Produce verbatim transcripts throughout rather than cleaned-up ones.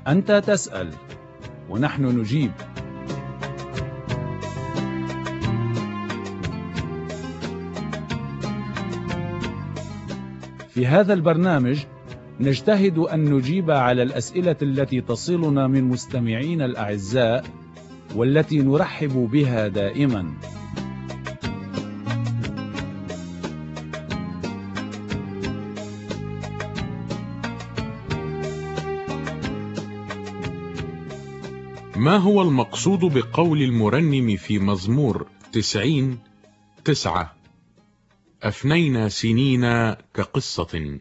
أنت تسأل ونحن نجيب. في هذا البرنامج نجتهد أن نجيب على الأسئلة التي تصلنا من مستمعين الأعزاء والتي نرحب بها دائما. ما هو المقصود بقول المرنم في مزمور تسعين تسعة: أفنينا سنين كقصة؟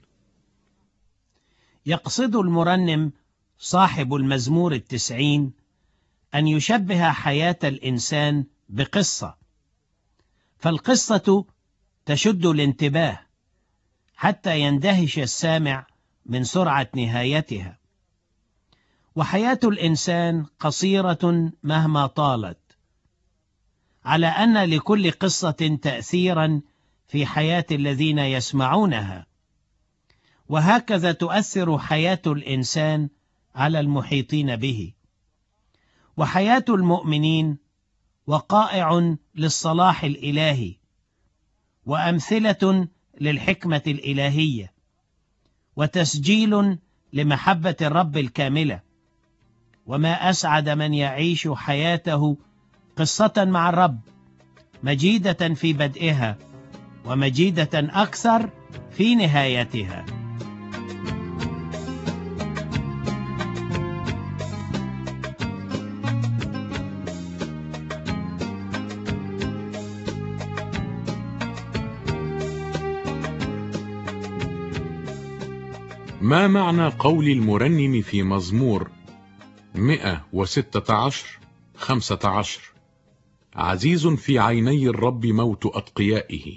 يقصد المرنم صاحب المزمور التسعين أن يشبه حياة الإنسان بقصة، فالقصة تشد الانتباه حتى يندهش السامع من سرعة نهايتها. وحياة الإنسان قصيرة مهما طالت، على أن لكل قصة تأثيرا في حياة الذين يسمعونها، وهكذا تؤثر حياة الإنسان على المحيطين به. وحياة المؤمنين وقائع للصلاح الإلهي وأمثلة للحكمة الإلهية وتسجيل لمحبة الرب الكاملة. وما أسعد من يعيش حياته قصة مع الرب، مجيدة في بدئها ومجيدة أكثر في نهايتها. ما معنى قول المرنم في مزمور مئة وستة عشر خمسة عشر: عزيز في عيني الرب موت أتقيائه؟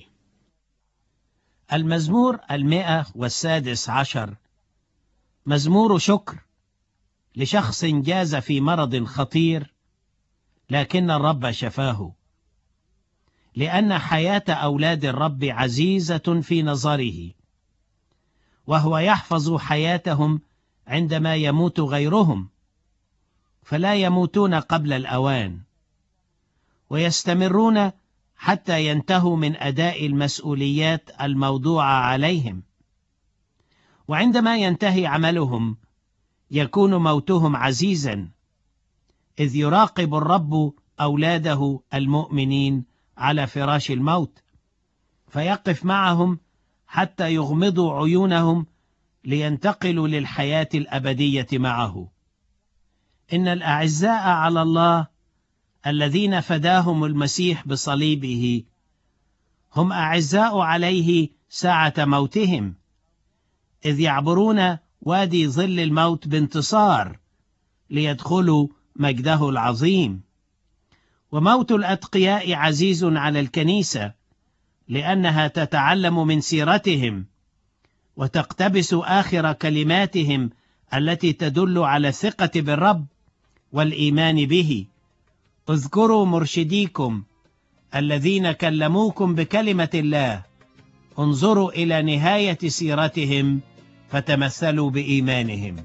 المزمور المئة والسادس عشر مزمور شكر لشخص جاز في مرض خطير لكن الرب شفاه، لأن حياة أولاد الرب عزيزة في نظره، وهو يحفظ حياتهم عندما يموت غيرهم، فلا يموتون قبل الأوان، ويستمرون حتى ينتهوا من أداء المسؤوليات الموضوعة عليهم. وعندما ينتهي عملهم يكون موتهم عزيزا، إذ يراقب الرب أولاده المؤمنين على فراش الموت، فيقف معهم حتى يغمضوا عيونهم لينتقلوا للحياة الأبدية معه. إن الأعزاء على الله الذين فداهم المسيح بصليبه هم أعزاء عليه ساعة موتهم، إذ يعبرون وادي ظل الموت بانتصار ليدخلوا مجده العظيم. وموت الأتقياء عزيز على الكنيسة، لأنها تتعلم من سيرتهم وتقتبس آخر كلماتهم التي تدل على الثقة بالرب والإيمان به. اذكروا مرشديكم الذين كلموكم بكلمة الله، انظروا إلى نهاية سيرتهم فتمثلوا بإيمانهم.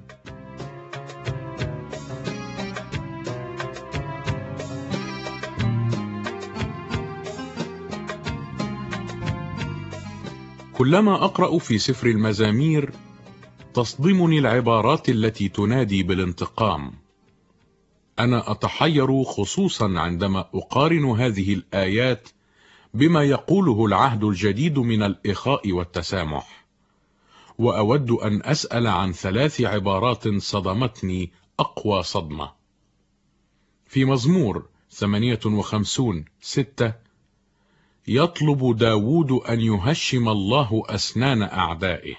كلما أقرأ في سفر المزامير تصدمني العبارات التي تنادي بالانتقام. أنا أتحير خصوصا عندما أقارن هذه الآيات بما يقوله العهد الجديد من الإخاء والتسامح، وأود أن أسأل عن ثلاث عبارات صدمتني أقوى صدمة. في مزمور ثمانية وخمسين ستة: يطلب داود أن يهشم الله أسنان أعدائه.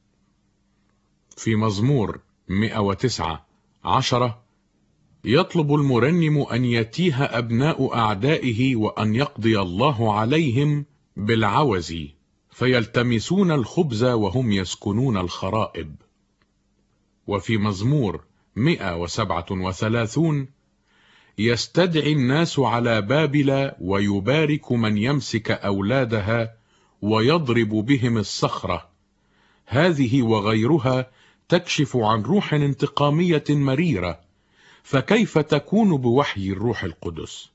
في مزمور مئة وتسعة عشرة: يطلب المرنم أن يتيه أبناء أعدائه وأن يقضي الله عليهم بالعوز، فيلتمسون الخبز وهم يسكنون الخرائب. وفي مزمور مئة وسبعة وثلاثون: يستدعي الناس على بابل ويبارك من يمسك أولادها ويضرب بهم الصخرة، هذه وغيرها تكشف عن روح انتقامية مريرة، فكيف تكون بوحي الروح القدس؟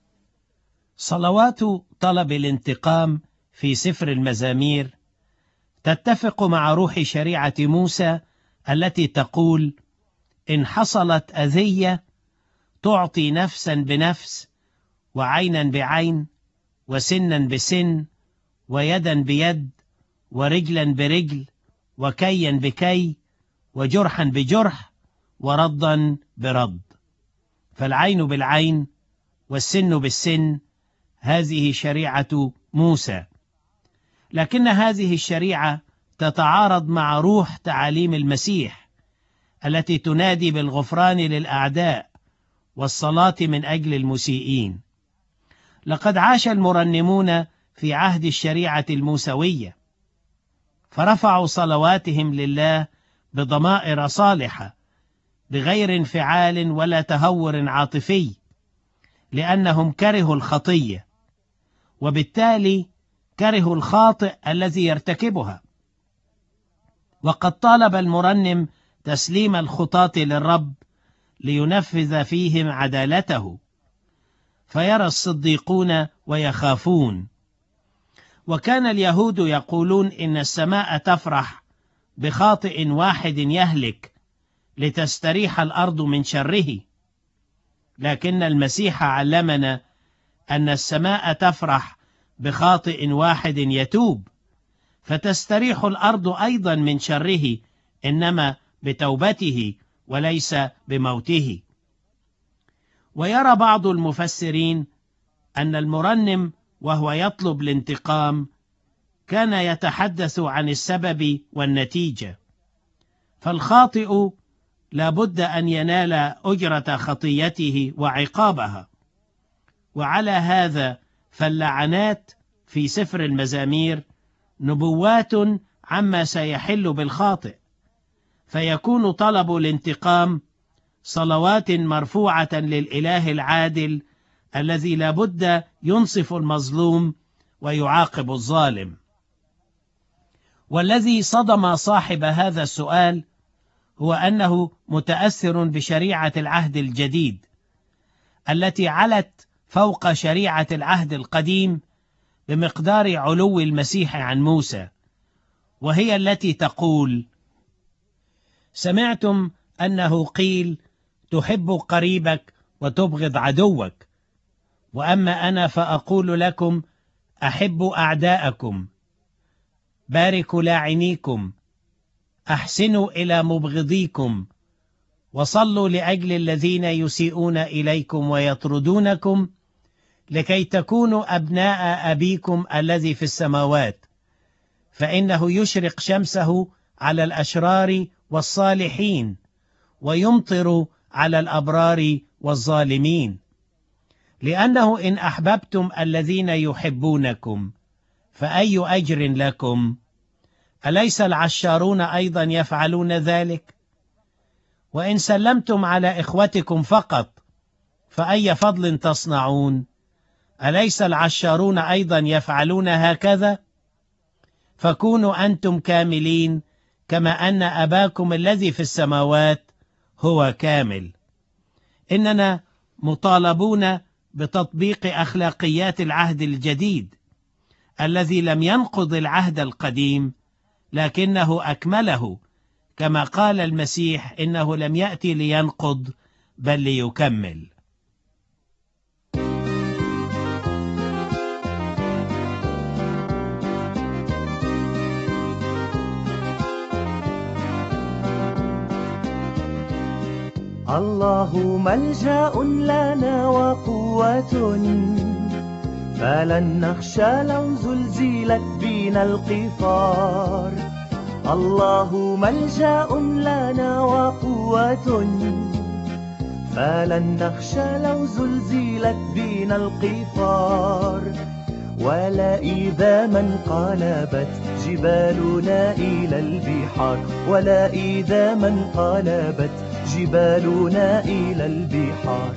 صلوات طلب الانتقام في سفر المزامير تتفق مع روح شريعة موسى التي تقول: إن حصلت أذية تعطي نفسا بنفس، وعينا بعين، وسنا بسن، ويدا بيد، ورجلا برجل، وكيا بكي، وجرحا بجرح، وردا برد. فالعين بالعين والسن بالسن، هذه شريعة موسى. لكن هذه الشريعة تتعارض مع روح تعاليم المسيح التي تنادي بالغفران للأعداء والصلاة من أجل المسيئين. لقد عاش المرنمون في عهد الشريعة الموسوية، فرفعوا صلواتهم لله بضمائر صالحة بغير انفعال ولا تهور عاطفي، لأنهم كرهوا الخطية، وبالتالي كرهوا الخاطئ الذي يرتكبها. وقد طالب المرنم تسليم الخطاة للرب لينفذ فيهم عدالته، فيرى الصديقون ويخافون. وكان اليهود يقولون إن السماء تفرح بخاطئ واحد يهلك لتستريح الأرض من شره، لكن المسيح علمنا أن السماء تفرح بخاطئ واحد يتوب، فتستريح الأرض أيضا من شره، إنما بتوبته وليس بموته. ويرى بعض المفسرين أن المرنم وهو يطلب الانتقام كان يتحدث عن السبب والنتيجة، فالخاطئ لا بد أن ينال أجرة خطيته وعقابها. وعلى هذا فاللعنات في سفر المزامير نبوات عما سيحل بالخاطئ، فيكون طلب الانتقام صلوات مرفوعة للإله العادل الذي لا بد ينصف المظلوم ويعاقب الظالم. والذي صدم صاحب هذا السؤال هو أنه متأثر بشريعة العهد الجديد التي علت فوق شريعة العهد القديم بمقدار علو المسيح عن موسى، وهي التي تقول: سمعتم أنه قيل تحب قريبك وتبغض عدوك، وأما أنا فأقول لكم أحبوا أعداءكم، باركوا لاعنيكم، أحسنوا إلى مبغضيكم، وصلوا لأجل الذين يسيئون إليكم ويطردونكم، لكي تكونوا أبناء أبيكم الذي في السماوات، فإنه يشرق شمسه على الأشرار والصالحين، ويمطر على الأبرار والظالمين. لأنه إن أحببتم الذين يحبونكم فأي أجر لكم؟ أليس العشارون أيضا يفعلون ذلك؟ وإن سلمتم على إخوتكم فقط فأي فضل تصنعون؟ أليس العشارون أيضا يفعلون هكذا؟ فكونوا أنتم كاملين كما أن أباكم الذي في السماوات هو كامل. إننا مطالبون بتطبيق أخلاقيات العهد الجديد الذي لم ينقض العهد القديم، لكنه أكمله، كما قال المسيح: إنه لم يأتي لينقض بل ليكمل. الله ملجأ لنا وقوة، فلن نخشى لو زلزلت بنا القفار. الله ملجأ لنا وقوة، فلن نخشى لو زلزلت بنا القفار. ولا إذا ما انقلبت جبالنا إلى البحار، ولا إذا ما انقلبت جبالنا إلى البحار.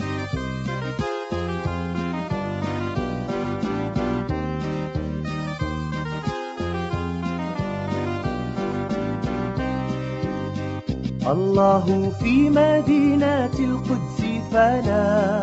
الله في مدينة القدس فلا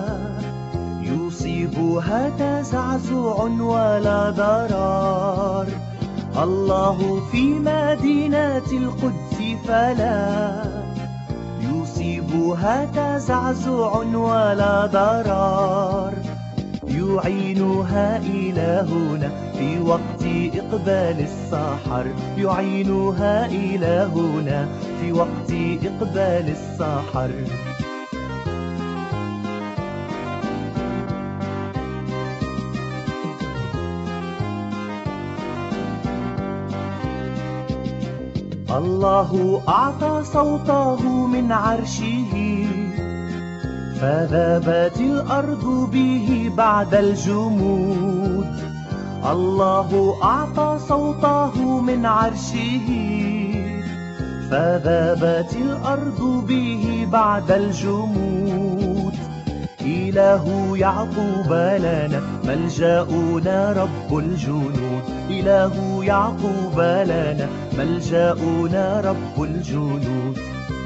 يصيبها تزعزع ولا ضرار. الله في مدينة القدس فلا يصيبها تزعزع ولا ضرار. يعينها إلهنا في وقت إقبال السحر، يعينها إلهنا في وقت إقبال السحر. الله أعطى صوته من عرشه فذابت الأرض به بعد الجمود. الله أعطى صوته من عرشه فذابت الأرض به بعد الجمود. إله يعقوب لنا ملجأنا رب الجنود، إله يعقوب لنا ملجأنا رب الجنود.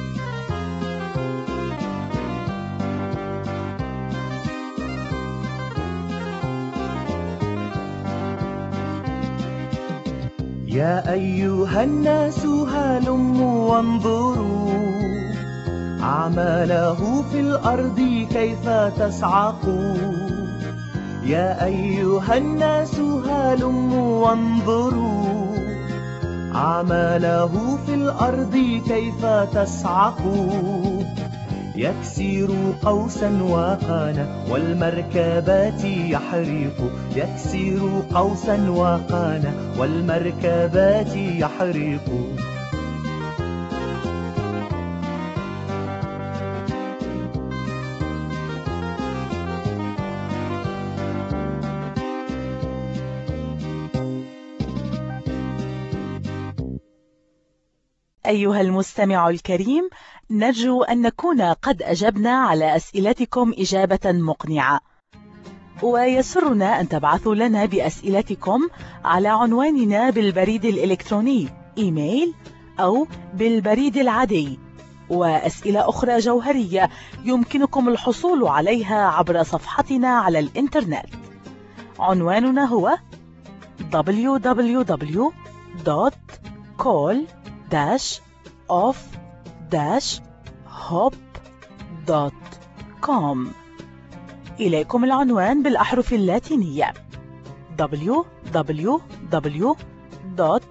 يا أيها الناس هلموا وانظروا أعماله في الأرض كيف تصعق. يا أيها الناس هلموا وانظروا أعماله في الأرض كيف تصعق. يكسر قوسا وقانا والمركبات يحرق، يكسر قوسا وقانا والمركبات يحرق. أيها المستمع الكريم، نرجو أن نكون قد أجبنا على أسئلتكم إجابة مقنعة، ويسرنا أن تبعثوا لنا بأسئلتكم على عنواننا بالبريد الإلكتروني إيميل أو بالبريد العادي. وأسئلة أخرى جوهرية يمكنكم الحصول عليها عبر صفحتنا على الإنترنت. عنواننا هو دبليو دبليو دبليو دوت كول داش اوف داش هوب دوت كوم. إليكم العنوان بالأحرف اللاتينية دبليو دبليو دبليو دوت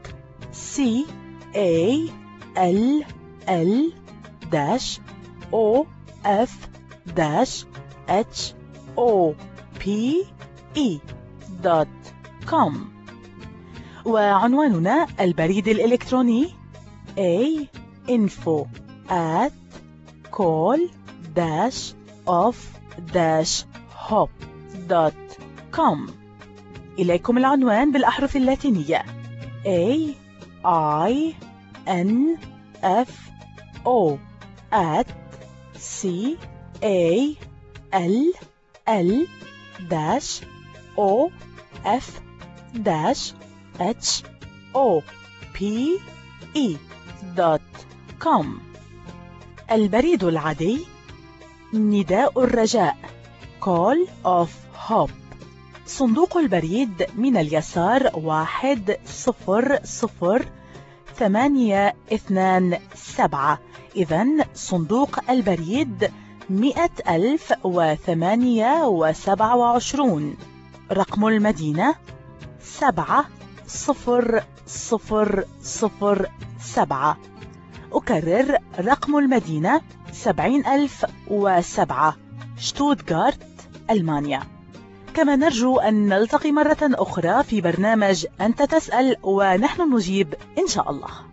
كول دوت كوم. وعنواننا البريد الإلكتروني a info at call dash of dash hop dot com. إليكم العنوان بالأحرف اللاتينية a i n f o at c a l l dash o f dash h o p e دوت كوم. البريد العادي نداء الرجاء Call of Hope. صندوق البريد من اليسار واحد صفر صفر ثمانية اثنان سبعة. إذن صندوق البريد مئة ألف وثمانية وسبعة وعشرون. رقم المدينة سبعة صفر صفر صفر سبعة. أكرر رقم المدينة سبعين ألف وسبعة، شتوتغارت، ألمانيا. كما نرجو أن نلتقي مرة أخرى في برنامج أنت تسأل ونحن نجيب إن شاء الله.